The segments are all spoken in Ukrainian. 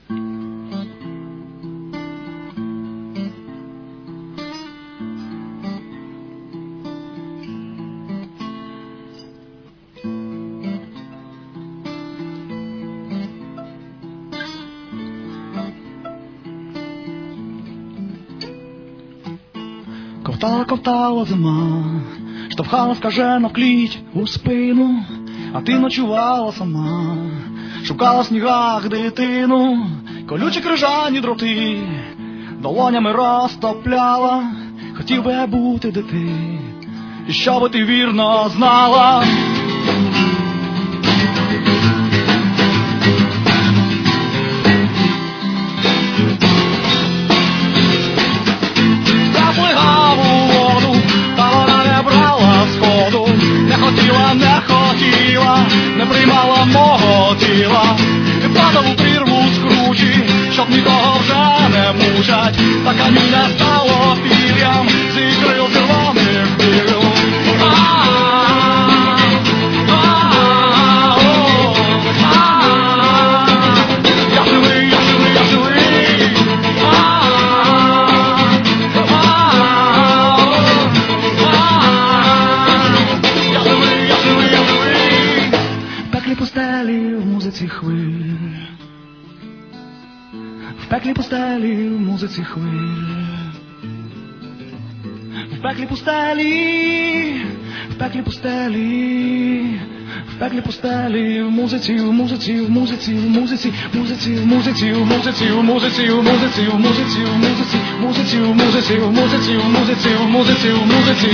Ковтала зима, штовхала скажено в кліть у спину, а ти ночувала сама, шукала в снігах дитину, колючі крижані дроти, долонями розтопляла, хотів би я бути де ти, і щоби ти вірно знала. Не приймала мого тіла, і падав у прірву з кручі, щоб нікого вже не мучать, та каміння стало пір'ям, зікрив червоних біль. Я живий, я живий, я живий. Пустелі в музиці хвиль, в пеклі пустелі в музиці хвиль, в пеклі пустелі, в пеклі пустелі, в пеклі пустелі в музиці, в музиці, в музиці, в музиці, музиці, в музиці, в музиці, в музиці, в музиці, в музиці, в музиці, музиці, в музиці, в музиці, в музиці, в музиці, в музиці.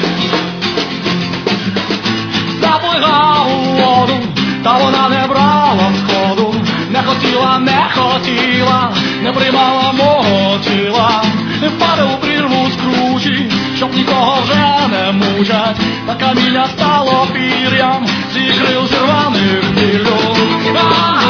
Заплигав у воду, та вона не брала сходу, не хотіла, не хотіла, не приймала мого тіла, не впаде у прірву з кручі, щоб нікого вже не мучать, та каміння стало пір'ям, зікрив зірваних білю.